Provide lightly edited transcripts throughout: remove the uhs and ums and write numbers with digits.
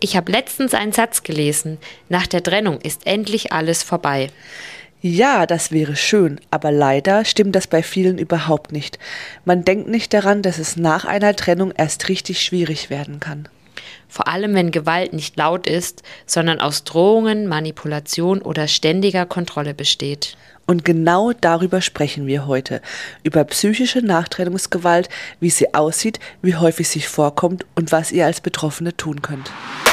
Ich habe letztens einen Satz gelesen. Nach der Trennung ist endlich alles vorbei. Ja, das wäre schön, aber leider stimmt das bei vielen überhaupt nicht. Man denkt nicht daran, dass es nach einer Trennung erst richtig schwierig werden kann. Vor allem, wenn Gewalt nicht laut ist, sondern aus Drohungen, Manipulation oder ständiger Kontrolle besteht. Und genau darüber sprechen wir heute. Über psychische Nachtrennungsgewalt, wie sie aussieht, wie häufig sie vorkommt und was ihr als Betroffene tun könnt.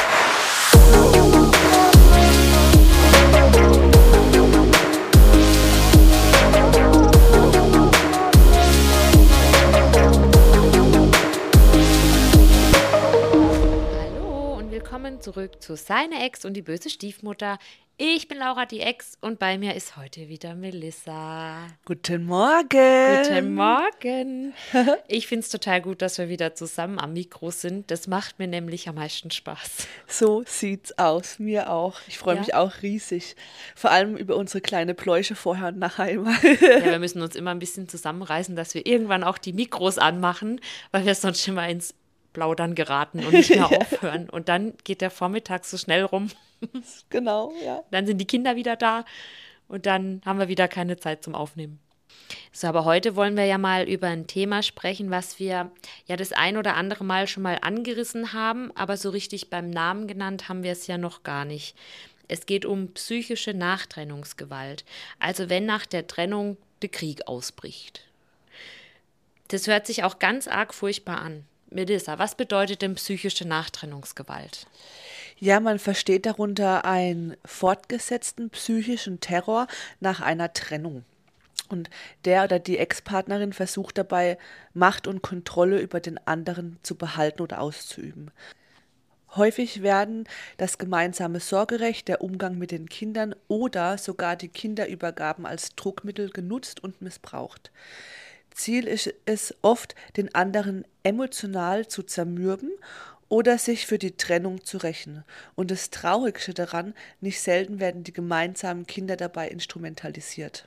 Hallo und willkommen zurück zu Seine Ex und die böse Stiefmutter. Ich bin Laura, die Ex, und bei mir ist heute wieder Melissa. Guten Morgen! Guten Morgen. Ich finde es total gut, dass wir wieder zusammen am Mikro sind. Das macht mir nämlich am meisten Spaß. So sieht's aus, mir auch. Ich freue mich auch riesig. Vor allem über unsere kleine Pläusche vorher und nachher immer. Ja, wir müssen uns immer ein bisschen zusammenreißen, dass wir irgendwann auch die Mikros anmachen, weil wir sonst immer ins Plaudern geraten und nicht mehr aufhören. Und dann geht der Vormittag so schnell rum. Genau, ja. Dann sind die Kinder wieder da und dann haben wir wieder keine Zeit zum Aufnehmen. So, aber heute wollen wir ja mal über ein Thema sprechen, was wir ja das ein oder andere Mal schon mal angerissen haben, aber so richtig beim Namen genannt haben wir es ja noch gar nicht. Es geht um psychische Nachtrennungsgewalt, also wenn nach der Trennung der Krieg ausbricht. Das hört sich auch ganz arg furchtbar an. Melissa, was bedeutet denn psychische Nachtrennungsgewalt? Ja, man versteht darunter einen fortgesetzten psychischen Terror nach einer Trennung. Und der oder die Ex-Partnerin versucht dabei, Macht und Kontrolle über den anderen zu behalten oder auszuüben. Häufig werden das gemeinsame Sorgerecht, der Umgang mit den Kindern oder sogar die Kinderübergaben als Druckmittel genutzt und missbraucht. Ziel ist es oft, den anderen emotional zu zermürben oder sich für die Trennung zu rächen. Und das Traurigste daran, nicht selten werden die gemeinsamen Kinder dabei instrumentalisiert.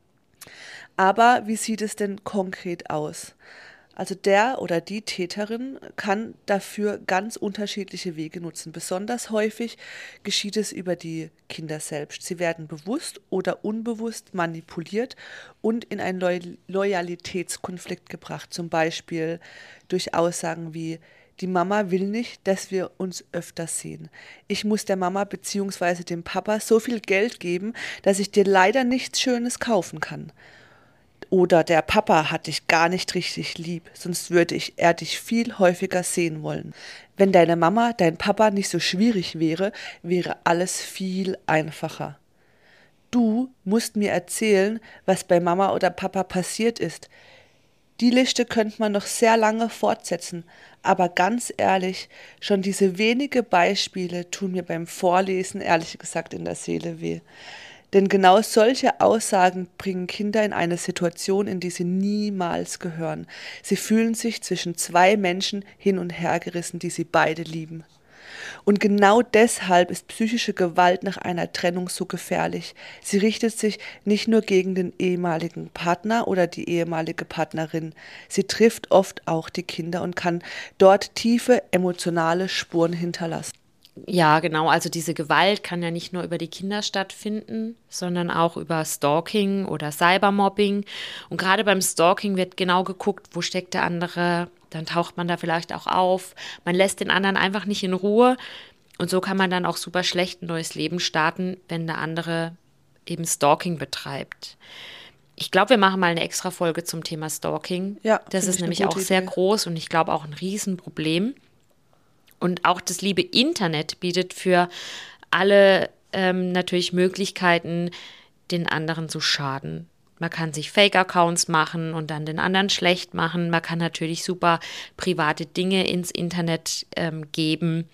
Aber wie sieht es denn konkret aus? Also der oder die Täterin kann dafür ganz unterschiedliche Wege nutzen. Besonders häufig geschieht es über die Kinder selbst. Sie werden bewusst oder unbewusst manipuliert und in einen Loyalitätskonflikt gebracht. Zum Beispiel durch Aussagen wie: Die Mama will nicht, dass wir uns öfter sehen. Ich muss der Mama bzw. dem Papa so viel Geld geben, dass ich dir leider nichts Schönes kaufen kann. Oder der Papa hat dich gar nicht richtig lieb, sonst würde er dich viel häufiger sehen wollen. Wenn deine Mama, dein Papa nicht so schwierig wäre, wäre alles viel einfacher. Du musst mir erzählen, was bei Mama oder Papa passiert ist. Die Liste könnte man noch sehr lange fortsetzen, aber ganz ehrlich, schon diese wenige Beispiele tun mir beim Vorlesen ehrlich gesagt in der Seele weh. Denn genau solche Aussagen bringen Kinder in eine Situation, in die sie niemals gehören. Sie fühlen sich zwischen zwei Menschen hin und her gerissen, die sie beide lieben. Und genau deshalb ist psychische Gewalt nach einer Trennung so gefährlich. Sie richtet sich nicht nur gegen den ehemaligen Partner oder die ehemalige Partnerin. Sie trifft oft auch die Kinder und kann dort tiefe emotionale Spuren hinterlassen. Ja, genau. Also diese Gewalt kann ja nicht nur über die Kinder stattfinden, sondern auch über Stalking oder Cybermobbing. Und gerade beim Stalking wird genau geguckt, wo steckt der andere. Dann taucht man da vielleicht auch auf. Man lässt den anderen einfach nicht in Ruhe. Und so kann man dann auch super schlecht ein neues Leben starten, wenn der andere eben Stalking betreibt. Ich glaube, wir machen mal eine extra Folge zum Thema Stalking. Ja, das finde ist ich eine nämlich auch gute sehr Idee. groß und ich glaube auch ein Riesenproblem. Und auch das liebe Internet bietet für alle natürlich Möglichkeiten, den anderen zu schaden. Man kann sich Fake-Accounts machen und dann den anderen schlecht machen. Man kann natürlich super private Dinge ins Internet geben.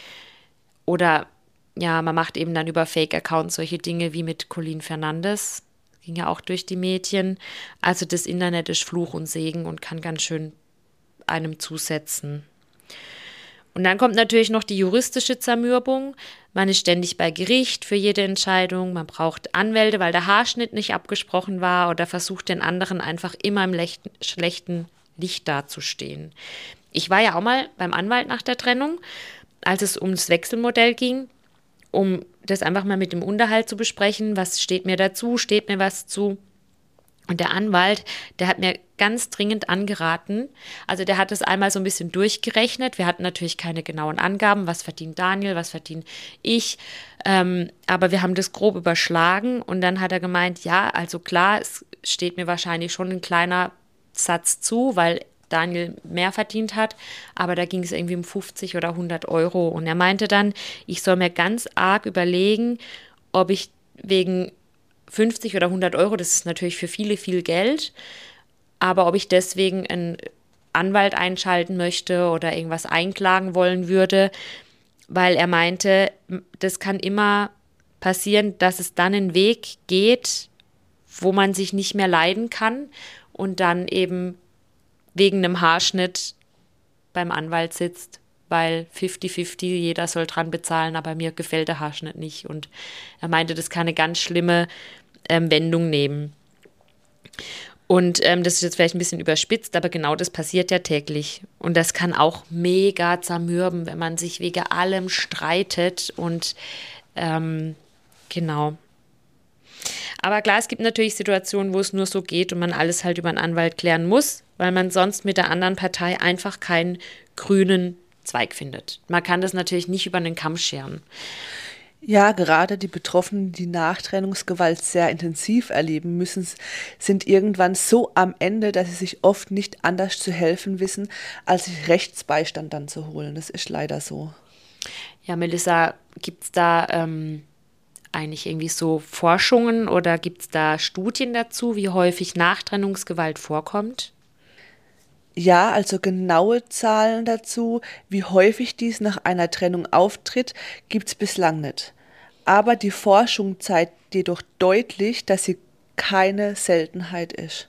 Oder ja, man macht eben dann über Fake-Accounts solche Dinge wie mit Colleen Fernandes. Ging ja auch durch die Medien. Also das Internet ist Fluch und Segen und kann ganz schön einem zusetzen. Und dann kommt natürlich noch die juristische Zermürbung. Man ist ständig bei Gericht für jede Entscheidung. Man braucht Anwälte, weil der Haarschnitt nicht abgesprochen war, oder versucht den anderen einfach immer im schlechten Licht dazustehen. Ich war ja auch mal beim Anwalt nach der Trennung als es ums Wechselmodell ging, um das einfach mal mit dem Unterhalt zu besprechen, was steht mir dazu, steht mir was zu. Und der Anwalt, der hat mir ganz dringend angeraten, also der hat es einmal so ein bisschen durchgerechnet. Wir hatten natürlich keine genauen Angaben, was verdient Daniel, was verdiene ich, aber wir haben das grob überschlagen und dann hat er gemeint, ja, also klar, es steht mir wahrscheinlich schon ein kleiner Satz zu, weil Daniel mehr verdient hat, aber da ging es irgendwie um 50 oder 100 Euro und er meinte dann, ich soll mir ganz arg überlegen, ob ich wegen 50 oder 100 Euro, das ist natürlich für viele viel Geld, aber ob ich deswegen einen Anwalt einschalten möchte oder irgendwas einklagen wollen würde, weil er meinte, das kann immer passieren, dass es dann einen Weg geht, wo man sich nicht mehr leiden kann und dann eben wegen einem Haarschnitt beim Anwalt sitzt, weil 50-50, jeder soll dran bezahlen, aber mir gefällt der Haarschnitt nicht. Und er meinte, das kann eine ganz schlimme Wendung nehmen. Und das ist jetzt vielleicht ein bisschen überspitzt, aber genau das passiert ja täglich. Und das kann auch mega zermürben, wenn man sich wegen allem streitet. Und genau. Aber klar, es gibt natürlich Situationen, wo es nur so geht und man alles halt über einen Anwalt klären muss, weil man sonst mit der anderen Partei einfach keinen grünen Zweig findet. Man kann das natürlich nicht über einen Kamm scheren. Ja, gerade die Betroffenen, die Nachtrennungsgewalt sehr intensiv erleben müssen, sind irgendwann so am Ende, dass sie sich oft nicht anders zu helfen wissen, als sich Rechtsbeistand dann zu holen. Das ist leider so. Ja, Melissa, gibt es da eigentlich irgendwie so Forschungen oder gibt es da Studien dazu, wie häufig Nachtrennungsgewalt vorkommt? Ja, also genaue Zahlen dazu, wie häufig dies nach einer Trennung auftritt, gibt es bislang nicht. Aber die Forschung zeigt jedoch deutlich, dass sie keine Seltenheit ist.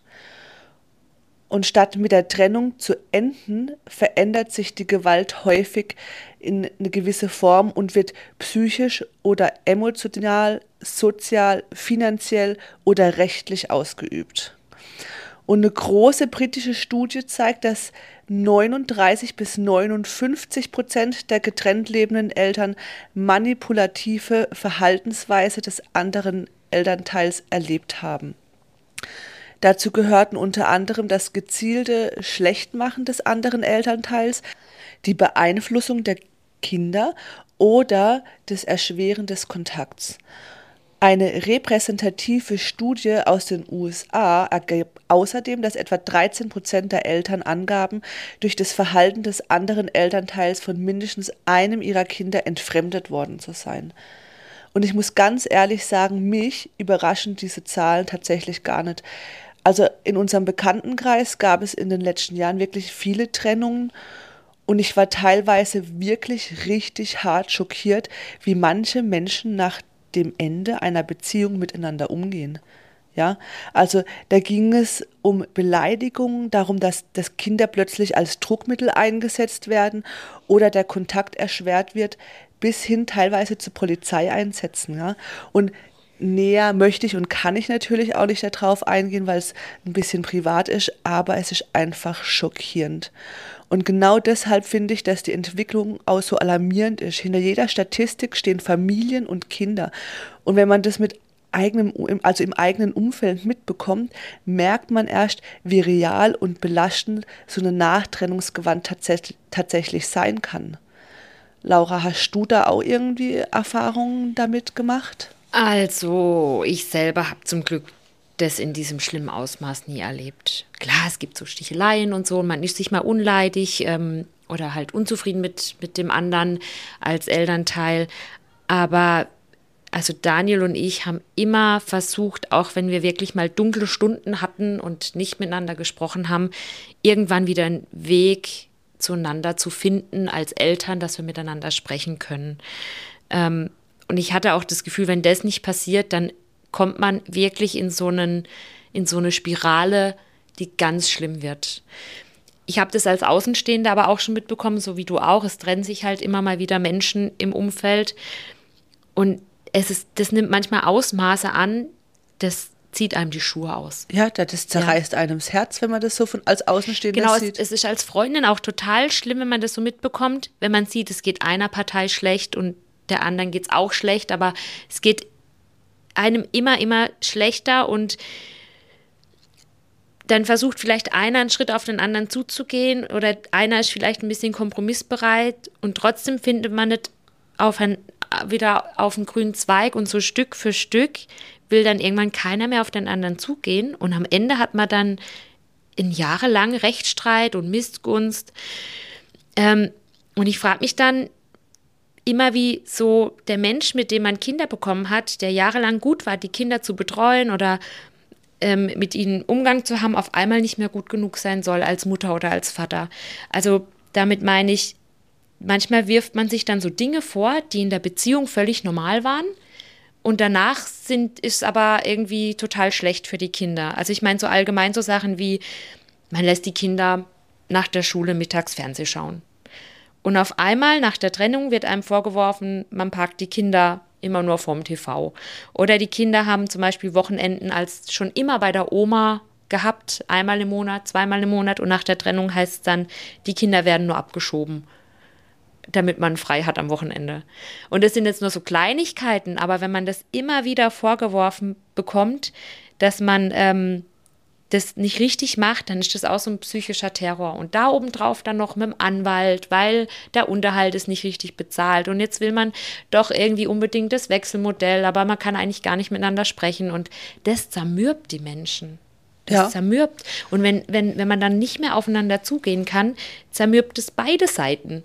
Und statt mit der Trennung zu enden, verändert sich die Gewalt häufig in eine gewisse Form und wird psychisch oder emotional, sozial, finanziell oder rechtlich ausgeübt. Und eine große britische Studie zeigt, dass 39-59% der getrennt lebenden Eltern manipulative Verhaltensweise des anderen Elternteils erlebt haben. Dazu gehörten unter anderem das gezielte Schlechtmachen des anderen Elternteils, die Beeinflussung der Kinder oder das Erschweren des Kontakts. Eine repräsentative Studie aus den USA ergab außerdem, dass etwa 13% der Eltern angaben, durch das Verhalten des anderen Elternteils von mindestens einem ihrer Kinder entfremdet worden zu sein. Und ich muss ganz ehrlich sagen, mich überraschen diese Zahlen tatsächlich gar nicht. Also in unserem Bekanntenkreis gab es in den letzten Jahren wirklich viele Trennungen und ich war teilweise wirklich richtig hart schockiert, wie manche Menschen nach dem Ende einer Beziehung miteinander umgehen. Ja, also da ging es um Beleidigungen, darum, dass Kinder plötzlich als Druckmittel eingesetzt werden oder der Kontakt erschwert wird, bis hin teilweise zu Polizeieinsätzen. Ja? Und näher möchte ich und kann ich natürlich auch nicht darauf eingehen, weil es ein bisschen privat ist, aber es ist einfach schockierend. Und genau deshalb finde ich, dass die Entwicklung auch so alarmierend ist. Hinter jeder Statistik stehen Familien und Kinder. Und wenn man das mit also im eigenen Umfeld mitbekommt, merkt man erst, wie real und belastend so eine Nachtrennungsgewalt tatsächlich sein kann. Laura, hast du da auch irgendwie Erfahrungen damit gemacht? Also, ich selber habe zum Glück das in diesem schlimmen Ausmaß nie erlebt. Klar, es gibt so Sticheleien und so, man ist sich mal unleidig oder halt unzufrieden mit dem anderen als Elternteil. Aber also Daniel und ich haben immer versucht, auch wenn wir wirklich mal dunkle Stunden hatten und nicht miteinander gesprochen haben, irgendwann wieder einen Weg zueinander zu finden als Eltern, dass wir miteinander sprechen können. Und ich hatte auch das Gefühl, wenn das nicht passiert, dann kommt man wirklich in so eine Spirale, die ganz schlimm wird. Ich habe das als Außenstehende aber auch schon mitbekommen, so wie du auch. Es trennen sich halt immer mal wieder Menschen im Umfeld. Und das nimmt manchmal Ausmaße an, das zieht einem die Schuhe aus. Ja, das zerreißt einem das Herz, wenn man das so als Außenstehender Genau, sieht. es ist als Freundin auch total schlimm, wenn man das so mitbekommt, wenn man sieht, es geht einer Partei schlecht und der anderen geht es auch schlecht, aber es geht einem immer schlechter und dann versucht vielleicht einer einen Schritt auf den anderen zuzugehen oder einer ist vielleicht ein bisschen kompromissbereit und trotzdem findet man nicht wieder auf einen grünen Zweig und so Stück für Stück will dann irgendwann keiner mehr auf den anderen zugehen und am Ende hat man dann in jahrelang Rechtsstreit und Missgunst. Und ich frage mich dann immer, wie so der Mensch, mit dem man Kinder bekommen hat, der jahrelang gut war, die Kinder zu betreuen oder mit ihnen Umgang zu haben, auf einmal nicht mehr gut genug sein soll als Mutter oder als Vater. Also damit meine ich, manchmal wirft man sich dann so Dinge vor, die in der Beziehung völlig normal waren und danach ist aber irgendwie total schlecht für die Kinder. Also ich meine so allgemein so Sachen wie, man lässt die Kinder nach der Schule mittags Fernsehen schauen. Und auf einmal nach der Trennung wird einem vorgeworfen, man parkt die Kinder immer nur vorm TV. Oder die Kinder haben zum Beispiel Wochenenden als schon immer bei der Oma gehabt, einmal im Monat, zweimal im Monat und nach der Trennung heißt es dann, die Kinder werden nur abgeschoben, damit man frei hat am Wochenende. Und das sind jetzt nur so Kleinigkeiten, aber wenn man das immer wieder vorgeworfen bekommt, dass man das nicht richtig macht, dann ist das auch so ein psychischer Terror. Und da obendrauf dann noch mit dem Anwalt, weil der Unterhalt ist nicht richtig bezahlt. Und jetzt will man doch irgendwie unbedingt das Wechselmodell, aber man kann eigentlich gar nicht miteinander sprechen. Und das zermürbt die Menschen. Das zermürbt. Und wenn man dann nicht mehr aufeinander zugehen kann, zermürbt es beide Seiten.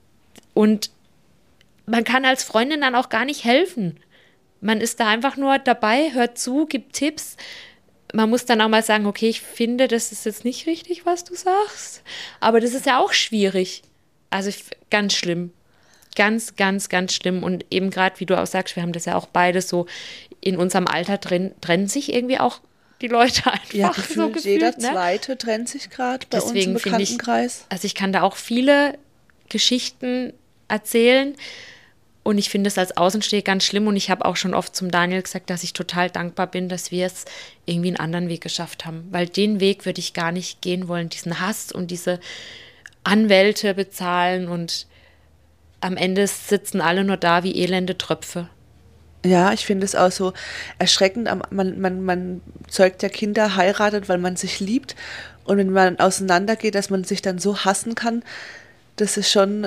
Und man kann als Freundin dann auch gar nicht helfen. Man ist da einfach nur dabei, hört zu, gibt Tipps. Man muss dann auch mal sagen, okay, ich finde, das ist jetzt nicht richtig, was du sagst. Aber das ist ja auch schwierig. Also ganz schlimm. Ganz, ganz, ganz schlimm. Und eben gerade, wie du auch sagst, wir haben das ja auch beide so in unserem Alter trennen sich irgendwie auch die Leute einfach Ja, so gefühlt. Jeder Zweite trennt sich gerade bei uns im Bekanntenkreis. Also ich kann da auch viele Geschichten erzählen. Und ich finde es als Außenstehender ganz schlimm und ich habe auch schon oft zum Daniel gesagt, dass ich total dankbar bin, dass wir es irgendwie einen anderen Weg geschafft haben. Weil den Weg würde ich gar nicht gehen wollen, diesen Hass und diese Anwälte bezahlen und am Ende sitzen alle nur da wie elende Tröpfe. Ja, ich finde es auch so erschreckend. Man zeugt ja Kinder, heiratet, weil man sich liebt und wenn man auseinandergeht, dass man sich dann so hassen kann, das ist schon,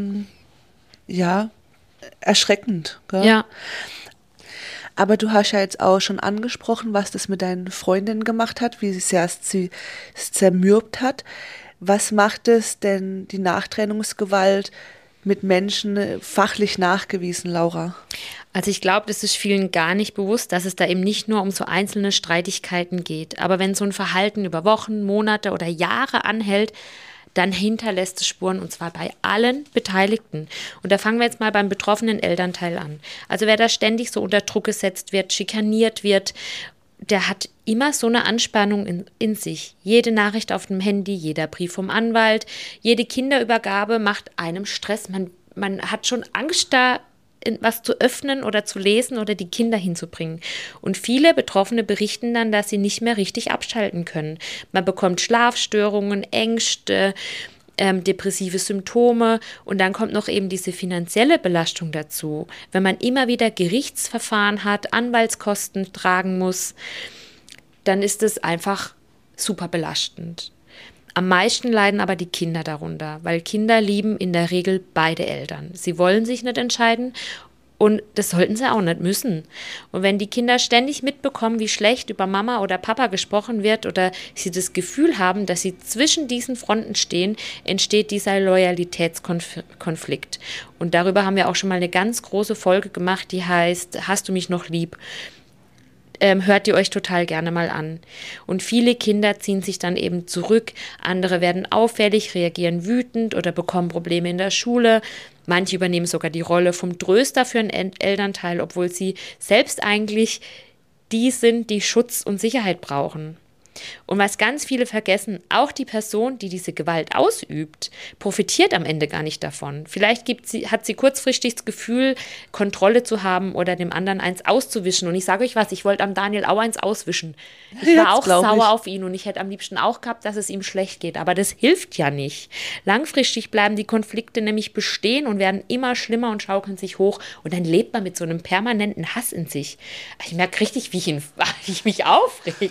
erschreckend. Gell? Ja. Aber du hast ja jetzt auch schon angesprochen, was das mit deinen Freundinnen gemacht hat, wie sehr es sie zermürbt hat. Was macht es denn, die Nachtrennungsgewalt mit Menschen fachlich nachgewiesen, Laura? Also ich glaube, das ist vielen gar nicht bewusst, dass es da eben nicht nur um so einzelne Streitigkeiten geht. Aber wenn so ein Verhalten über Wochen, Monate oder Jahre anhält, dann hinterlässt es Spuren und zwar bei allen Beteiligten. Und da fangen wir jetzt mal beim betroffenen Elternteil an. Also wer da ständig so unter Druck gesetzt wird, schikaniert wird, der hat immer so eine Anspannung in sich. Jede Nachricht auf dem Handy, jeder Brief vom Anwalt, jede Kinderübergabe macht einem Stress. Man hat schon Angst, da was zu öffnen oder zu lesen oder die Kinder hinzubringen. Und viele Betroffene berichten dann, dass sie nicht mehr richtig abschalten können. Man bekommt Schlafstörungen, Ängste, depressive Symptome und dann kommt noch eben diese finanzielle Belastung dazu. Wenn man immer wieder Gerichtsverfahren hat, Anwaltskosten tragen muss, dann ist es einfach super belastend. Am meisten leiden aber die Kinder darunter, weil Kinder lieben in der Regel beide Eltern. Sie wollen sich nicht entscheiden und das sollten sie auch nicht müssen. Und wenn die Kinder ständig mitbekommen, wie schlecht über Mama oder Papa gesprochen wird oder sie das Gefühl haben, dass sie zwischen diesen Fronten stehen, entsteht dieser Loyalitätskonflikt. Und darüber haben wir auch schon mal eine ganz große Folge gemacht, die heißt, hast du mich noch lieb? Hört ihr euch total gerne mal an. Und viele Kinder ziehen sich dann eben zurück, andere werden auffällig, reagieren wütend oder bekommen Probleme in der Schule. Manche übernehmen sogar die Rolle vom Tröster für einen Elternteil, obwohl sie selbst eigentlich die sind, die Schutz und Sicherheit brauchen. Und was ganz viele vergessen, auch die Person, die diese Gewalt ausübt, profitiert am Ende gar nicht davon. Vielleicht hat sie kurzfristig das Gefühl, Kontrolle zu haben oder dem anderen eins auszuwischen. Und ich sage euch was, ich wollte am Daniel auch eins auswischen. Ich war auch sauer auf ihn und ich hätte am liebsten auch gehabt, dass es ihm schlecht geht. Aber das hilft ja nicht. Langfristig bleiben die Konflikte nämlich bestehen und werden immer schlimmer und schaukeln sich hoch. Und dann lebt man mit so einem permanenten Hass in sich. Ich merke richtig, wie ich mich aufrege.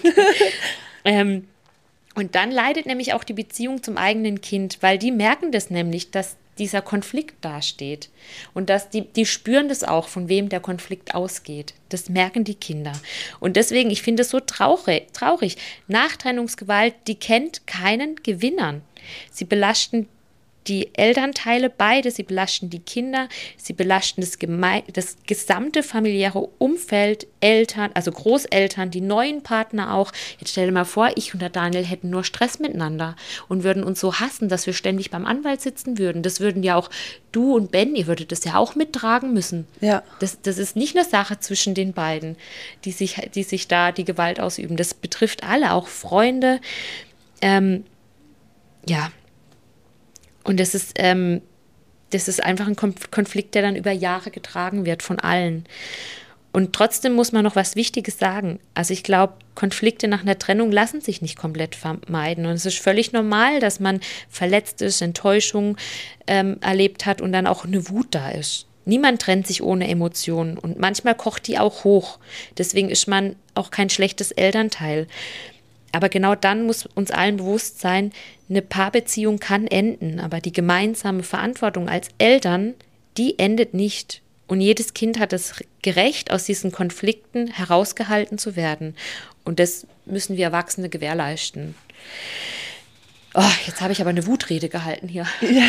Und dann leidet nämlich auch die Beziehung zum eigenen Kind, weil die merken das nämlich, dass dieser Konflikt dasteht. Und dass die spüren das auch, von wem der Konflikt ausgeht. Das merken die Kinder. Und deswegen, ich finde es so traurig. Nachtrennungsgewalt, die kennt keinen Gewinnern. Sie belasten die Elternteile beide, sie belasten die Kinder, sie belasten das gesamte familiäre Umfeld, Eltern, also Großeltern, die neuen Partner auch. Jetzt stell dir mal vor, ich und der Daniel hätten nur Stress miteinander und würden uns so hassen, dass wir ständig beim Anwalt sitzen würden. Das würden ja auch du und Ben, ihr würdet das ja auch mittragen müssen. Ja. Das ist nicht eine Sache zwischen den beiden, die sich da die Gewalt ausüben. Das betrifft alle, auch Freunde. Ja. Und das ist einfach ein Konflikt, der dann über Jahre getragen wird von allen. Und trotzdem muss man noch was Wichtiges sagen. Also ich glaube, Konflikte nach einer Trennung lassen sich nicht komplett vermeiden. Und es ist völlig normal, dass man verletzt ist, Enttäuschung erlebt hat und dann auch eine Wut da ist. Niemand trennt sich ohne Emotionen. Und manchmal kocht die auch hoch. Deswegen ist man auch kein schlechtes Elternteil. Aber genau dann muss uns allen bewusst sein, eine Paarbeziehung kann enden, aber die gemeinsame Verantwortung als Eltern, die endet nicht. Und jedes Kind hat das Recht, aus diesen Konflikten herausgehalten zu werden. Und das müssen wir Erwachsene gewährleisten. Oh, jetzt habe ich aber eine Wutrede gehalten hier.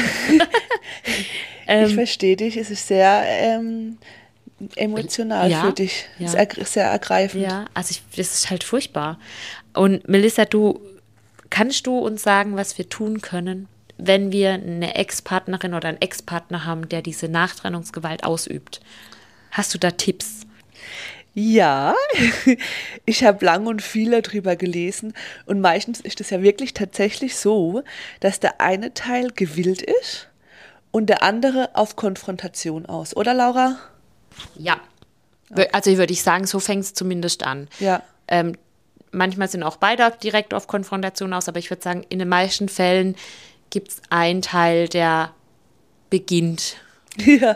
Ja. Ich verstehe dich, es ist sehr emotional für dich. Ja. Es ist sehr ergreifend. Ja, also das ist halt furchtbar. Und Melissa, kannst du uns sagen, was wir tun können, wenn wir eine Ex-Partnerin oder einen Ex-Partner haben, der diese Nachtrennungsgewalt ausübt? Hast du da Tipps? Ja, ich habe lang und viel darüber gelesen und meistens ist es ja wirklich tatsächlich so, dass der eine Teil gewillt ist und der andere auf Konfrontation aus. Oder, Laura? Ja, also würde ich sagen, so fängt es zumindest an. Ja. Manchmal sind auch beide direkt auf Konfrontation aus, aber ich würde sagen, in den meisten Fällen gibt es einen Teil, der beginnt. Ja.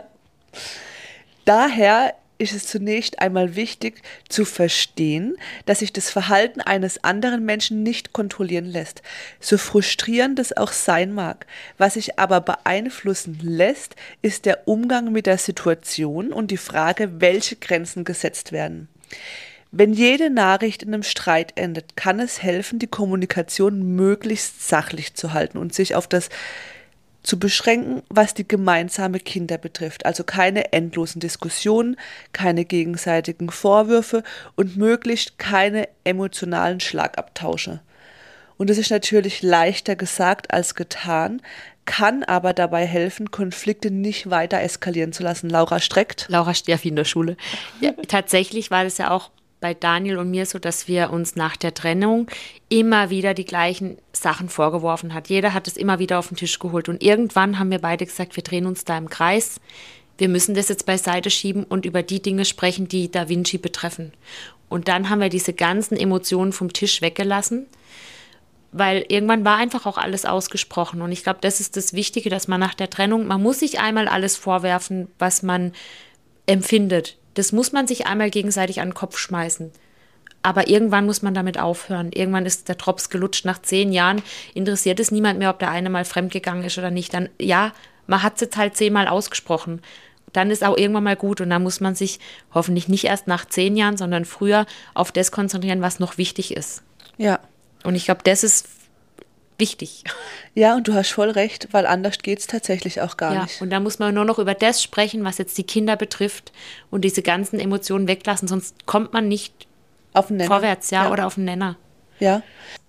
Daher ist es zunächst einmal wichtig zu verstehen, dass sich das Verhalten eines anderen Menschen nicht kontrollieren lässt, so frustrierend es auch sein mag. Was sich aber beeinflussen lässt, ist der Umgang mit der Situation und die Frage, welche Grenzen gesetzt werden. Wenn jede Nachricht in einem Streit endet, kann es helfen, die Kommunikation möglichst sachlich zu halten und sich auf das zu beschränken, was die gemeinsame Kinder betrifft. Also keine endlosen Diskussionen, keine gegenseitigen Vorwürfe und möglichst keine emotionalen Schlagabtausche. Und es ist natürlich leichter gesagt als getan, kann aber dabei helfen, Konflikte nicht weiter eskalieren zu lassen. Laura streckt. Laura steht in der Schule. Ja, tatsächlich war das ja auch bei Daniel und mir so, dass wir uns nach der Trennung immer wieder die gleichen Sachen vorgeworfen hat. Jeder hat es immer wieder auf den Tisch geholt. Und irgendwann haben wir beide gesagt, wir drehen uns da im Kreis. Wir müssen das jetzt beiseite schieben und über die Dinge sprechen, die Da Vinci betreffen. Und dann haben wir diese ganzen Emotionen vom Tisch weggelassen, weil irgendwann war einfach auch alles ausgesprochen. Und ich glaube, das ist das Wichtige, dass man nach der Trennung, man muss sich einmal alles vorwerfen, was man empfindet. Das muss man sich einmal gegenseitig an den Kopf schmeißen. Aber irgendwann muss man damit aufhören. Irgendwann ist der Drops gelutscht. Nach 10 Jahren interessiert es niemand mehr, ob der eine mal fremdgegangen ist oder nicht. Dann, ja, man hat es jetzt halt 10-mal ausgesprochen. Dann ist auch irgendwann mal gut. Und dann muss man sich hoffentlich nicht erst nach 10 Jahren, sondern früher auf das konzentrieren, was noch wichtig ist. Ja. Und ich glaube, das ist wichtig. Ja, und du hast voll recht, weil anders geht es tatsächlich auch gar nicht. Und da muss man nur noch über das sprechen, was jetzt die Kinder betrifft und diese ganzen Emotionen weglassen, sonst kommt man nicht auf den Nenner. Vorwärts, oder auf den Nenner. Ja.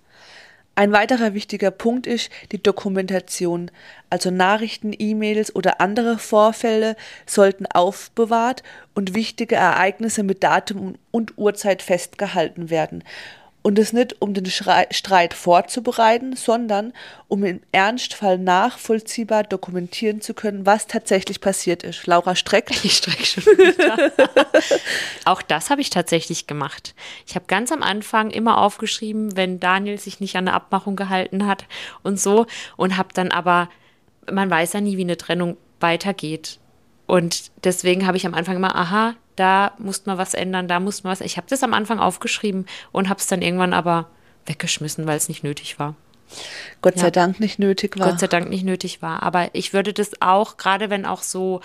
Ein weiterer wichtiger Punkt ist die Dokumentation. Also Nachrichten, E-Mails oder andere Vorfälle sollten aufbewahrt und wichtige Ereignisse mit Datum und Uhrzeit festgehalten werden. Und es nicht, um den Streit vorzubereiten, sondern um im Ernstfall nachvollziehbar dokumentieren zu können, was tatsächlich passiert ist. Laura streckt. Ich strecke schon wieder. Auch das habe ich tatsächlich gemacht. Ich habe ganz am Anfang immer aufgeschrieben, wenn Daniel sich nicht an eine Abmachung gehalten hat und so. Und habe dann aber, man weiß ja nie, wie eine Trennung weitergeht. Und deswegen habe ich am Anfang immer, aha, da muss man was ändern, da muss man was. Ich habe das am Anfang aufgeschrieben und habe es dann irgendwann aber weggeschmissen, weil es nicht nötig war. Gott sei Dank nicht nötig war. Gott sei Dank nicht nötig war. Aber ich würde das auch, gerade wenn auch so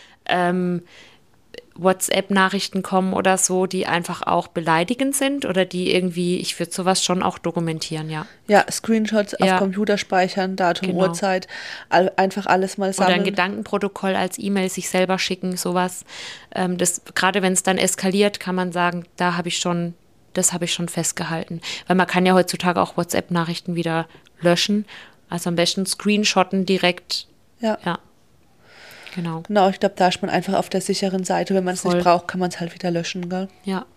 WhatsApp-Nachrichten kommen oder so, die einfach auch beleidigend sind oder die irgendwie, ich würde sowas schon auch dokumentieren, ja. Ja, Screenshots auf Computer speichern, Datum, Genau. Uhrzeit, einfach alles mal sammeln. Oder ein Gedankenprotokoll als E-Mail sich selber schicken, sowas. Gerade wenn es dann eskaliert, kann man sagen, das habe ich schon festgehalten. Weil man kann ja heutzutage auch WhatsApp-Nachrichten wieder löschen. Also am besten screenshotten direkt. Ja. Genau. Genau, ich glaube, da ist man einfach auf der sicheren Seite. Wenn man es nicht braucht, kann man es halt wieder löschen, gell? Ja.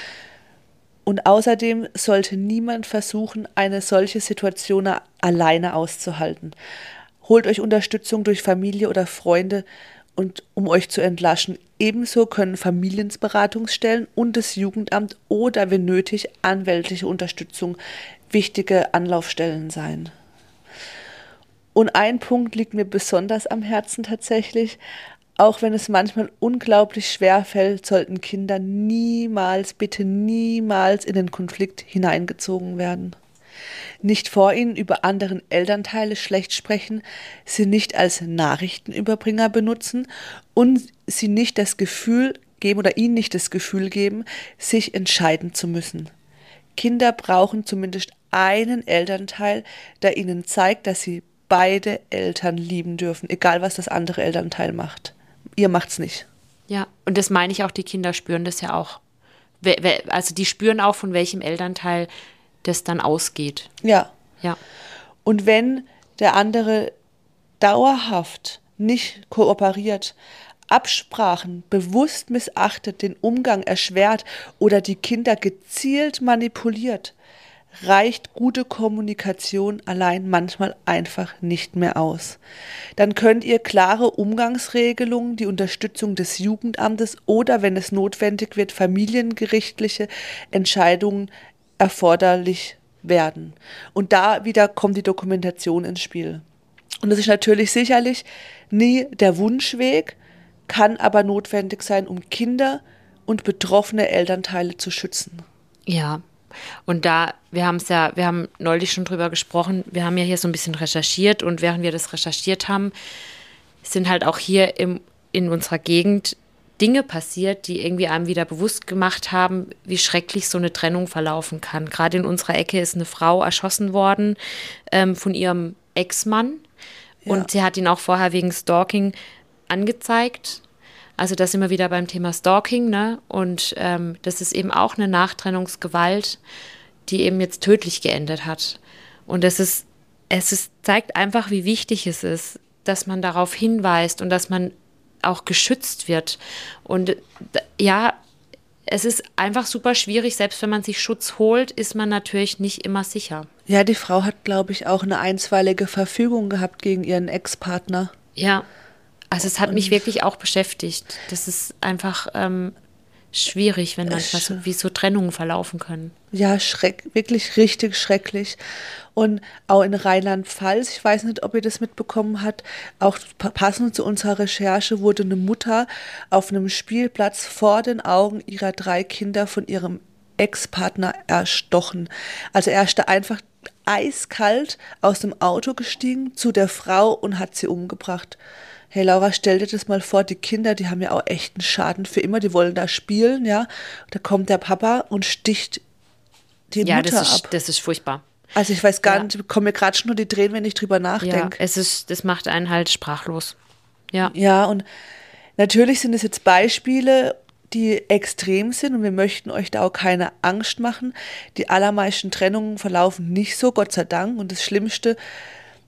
Und außerdem sollte niemand versuchen, eine solche Situation alleine auszuhalten. Holt euch Unterstützung durch Familie oder Freunde, um euch zu entlasten. Ebenso können Familienberatungsstellen und das Jugendamt oder, wenn nötig, anwältliche Unterstützung wichtige Anlaufstellen sein. Und ein Punkt liegt mir besonders am Herzen tatsächlich. Auch wenn es manchmal unglaublich schwer fällt, sollten Kinder bitte niemals in den Konflikt hineingezogen werden. Nicht vor ihnen über anderen Elternteile schlecht sprechen, sie nicht als Nachrichtenüberbringer benutzen und sie nicht das Gefühl geben oder ihnen nicht das Gefühl geben, sich entscheiden zu müssen. Kinder brauchen zumindest einen Elternteil, der ihnen zeigt, dass sie beide Eltern lieben dürfen, egal was das andere Elternteil macht. Ihr macht's nicht. Ja, und das meine ich auch, die Kinder spüren das ja auch. Also die spüren auch, von welchem Elternteil das dann ausgeht. Ja. Ja. Und wenn der andere dauerhaft nicht kooperiert, Absprachen bewusst missachtet, den Umgang erschwert oder die Kinder gezielt manipuliert, reicht gute Kommunikation allein manchmal einfach nicht mehr aus. Dann könnt ihr klare Umgangsregelungen, die Unterstützung des Jugendamtes oder, wenn es notwendig wird, familiengerichtliche Entscheidungen erforderlich werden. Und da wieder kommt die Dokumentation ins Spiel. Und das ist natürlich sicherlich nie der Wunschweg, kann aber notwendig sein, um Kinder und betroffene Elternteile zu schützen. Ja. Und wir haben neulich schon drüber gesprochen, wir haben ja hier so ein bisschen recherchiert und während wir das recherchiert haben, sind halt auch hier in unserer Gegend Dinge passiert, die irgendwie einem wieder bewusst gemacht haben, wie schrecklich so eine Trennung verlaufen kann. Gerade in unserer Ecke ist eine Frau erschossen worden von ihrem Ex-Mann und sie hat ihn auch vorher wegen Stalking angezeigt. Also das sind wir wieder beim Thema Stalking, ne? Und das ist eben auch eine Nachtrennungsgewalt, die eben jetzt tödlich geendet hat. Und zeigt einfach, wie wichtig es ist, dass man darauf hinweist und dass man auch geschützt wird. Und ja, es ist einfach super schwierig, selbst wenn man sich Schutz holt, ist man natürlich nicht immer sicher. Ja, die Frau hat, glaube ich, auch eine einstweilige Verfügung gehabt gegen ihren Ex-Partner. Ja. Also es hat mich wirklich auch beschäftigt. Das ist einfach schwierig, wenn manchmal wie so Trennungen verlaufen können. Ja, wirklich richtig schrecklich. Und auch in Rheinland-Pfalz, ich weiß nicht, ob ihr das mitbekommen habt, auch passend zu unserer Recherche wurde eine Mutter auf einem Spielplatz vor den Augen ihrer 3 Kinder von ihrem Ex-Partner erstochen. Also er ist da einfach eiskalt aus dem Auto gestiegen zu der Frau und hat sie umgebracht. Hey Laura, stell dir das mal vor, die Kinder, die haben ja auch echt einen Schaden für immer, die wollen da spielen, ja. Da kommt der Papa und sticht die Mutter ab. Das ist furchtbar. Also ich weiß gar nicht, kommen mir gerade schon nur die Tränen, wenn ich drüber nachdenke. Ja, das macht einen halt sprachlos. Ja. Ja, und natürlich sind es jetzt Beispiele, die extrem sind und wir möchten euch da auch keine Angst machen. Die allermeisten Trennungen verlaufen nicht so, Gott sei Dank. Und das Schlimmste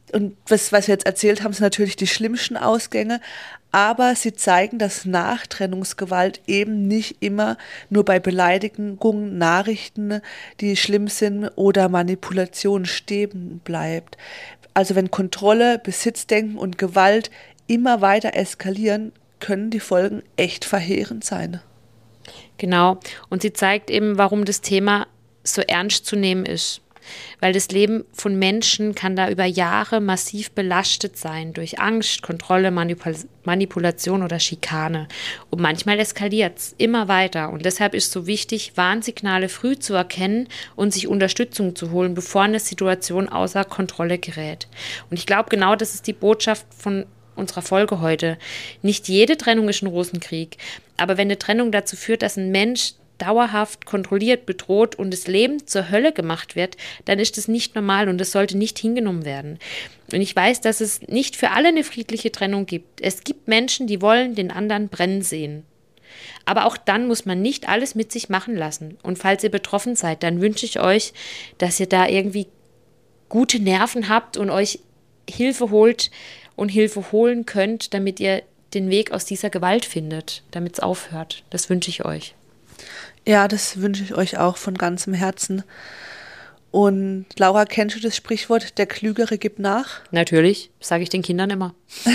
Und was wir jetzt erzählt haben, sind natürlich die schlimmsten Ausgänge, aber sie zeigen, dass Nachtrennungsgewalt eben nicht immer nur bei Beleidigungen, Nachrichten, die schlimm sind, oder Manipulation stehen bleibt. Also wenn Kontrolle, Besitzdenken und Gewalt immer weiter eskalieren, können die Folgen echt verheerend sein. Genau. Und sie zeigt eben, warum das Thema so ernst zu nehmen ist. Weil das Leben von Menschen kann da über Jahre massiv belastet sein durch Angst, Kontrolle, Manipulation oder Schikane. Und manchmal eskaliert es immer weiter. Und deshalb ist es so wichtig, Warnsignale früh zu erkennen und sich Unterstützung zu holen, bevor eine Situation außer Kontrolle gerät. Und ich glaube, genau das ist die Botschaft von unserer Folge heute. Nicht jede Trennung ist ein Rosenkrieg. Aber wenn eine Trennung dazu führt, dass ein Mensch dauerhaft kontrolliert, bedroht und das Leben zur Hölle gemacht wird, dann ist das nicht normal und das sollte nicht hingenommen werden. Und ich weiß, dass es nicht für alle eine friedliche Trennung gibt. Es gibt Menschen, die wollen den anderen brennen sehen. Aber auch dann muss man nicht alles mit sich machen lassen. Und falls ihr betroffen seid, dann wünsche ich euch, dass ihr da irgendwie gute Nerven habt und euch Hilfe holt und Hilfe holen könnt, damit ihr den Weg aus dieser Gewalt findet, damit es aufhört. Das wünsche ich euch. Ja, das wünsche ich euch auch von ganzem Herzen. Und Laura, kennst du das Sprichwort, der Klügere gibt nach? Natürlich, sage ich den Kindern immer.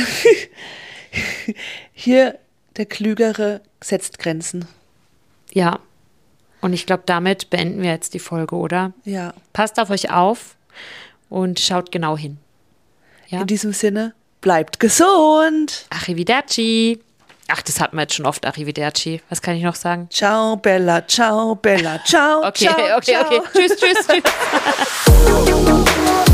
Hier, der Klügere setzt Grenzen. Ja, und ich glaube, damit beenden wir jetzt die Folge, oder? Ja. Passt auf euch auf und schaut genau hin. Ja? In diesem Sinne, bleibt gesund. Arrivederci. Ach, das hatten wir jetzt schon oft, Arrivederci. Was kann ich noch sagen? Ciao, Bella, ciao, Bella, ciao. Okay, ciao, okay, ciao. okay. Tschüss, tschüss, tschüss.